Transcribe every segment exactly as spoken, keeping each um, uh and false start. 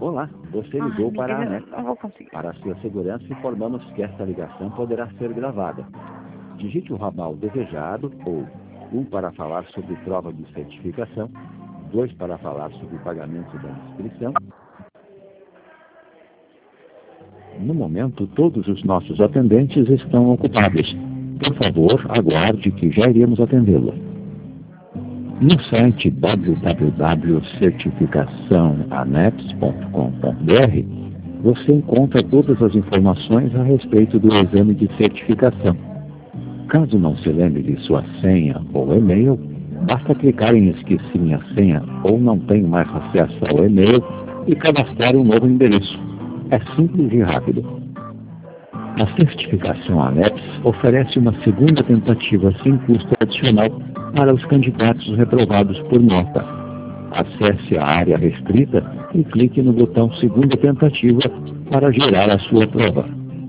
Olá, você Ai, ligou para a amiga, ANEP. eu não vou conseguir. Para a sua segurança, informamos que esta ligação poderá ser gravada. Digite o ramal desejado ou um para falar sobre prova de certificação, dois para falar sobre pagamento da inscrição. No momento, todos os nossos atendentes estão ocupados. Por favor, aguarde que já iremos atendê-lo. No site w w w ponto certificação aneps ponto com ponto b r você encontra todas as informações a respeito do exame de certificação. Caso não se lembre de sua senha ou e-mail, basta clicar em Esqueci minha senha ou não tenho mais acesso ao e-mail e cadastrar um novo endereço. É simples e rápido. A certificação ANEPS oferece uma segunda tentativa sem custo adicional para os candidatos reprovados por nota. Acesse a área restrita e clique no botão Segunda Tentativa para gerar a sua prova.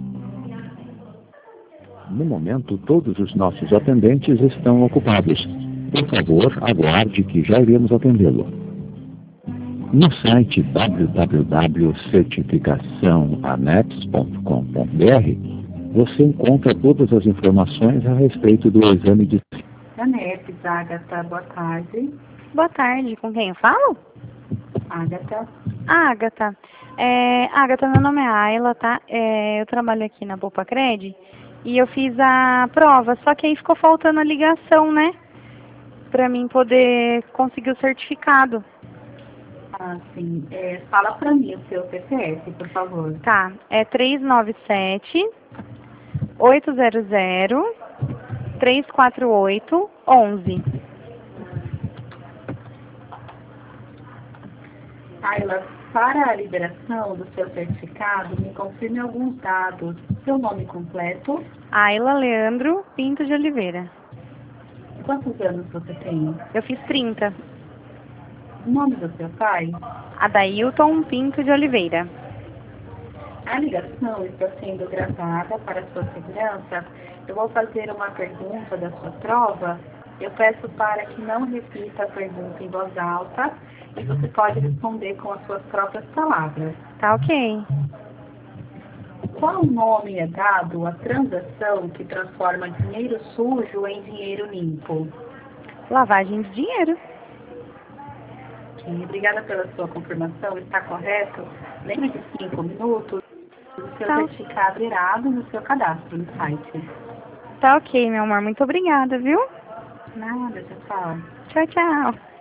No momento, todos os nossos atendentes estão ocupados. Por favor, aguarde que já iremos atendê-lo. No site w w w ponto certificação aneps ponto com ponto b r você encontra todas as informações a respeito do exame de... ANEPS, Agatha, boa tarde. Boa tarde, com quem eu falo? Agatha. Agatha. É, Agatha, meu nome é Ayla, tá? É, eu trabalho aqui na Poupa Cred e eu fiz a prova, só que aí ficou faltando a ligação, né? Pra mim poder conseguir o certificado. Ah, sim. É, fala pra mim o seu C P F, por favor. Tá, é três nove sete, oito zero zero, três quatro oito, onze. Ayla, para a liberação do seu certificado, me confirme alguns dados. Seu nome completo. Ayla Leandro Pinto de Oliveira. Quantos anos você tem? Eu fiz trinta. O nome do seu pai? Adailton Pinto de Oliveira. A ligação está sendo gravada para sua segurança. Eu vou fazer uma pergunta da sua prova. Eu peço para que não repita a pergunta em voz alta e você pode responder com as suas próprias palavras. Tá ok. Qual nome é dado à transação que transforma dinheiro sujo em dinheiro limpo? Lavagem de dinheiro. Ok, obrigada pela sua confirmação. Está correto? Lembre de cinco minutos. O seu Tá. certificado irado no seu cadastro no site. Tá ok, meu amor. Muito obrigada, viu? Nada, tchau, tchau. Tchau, tchau.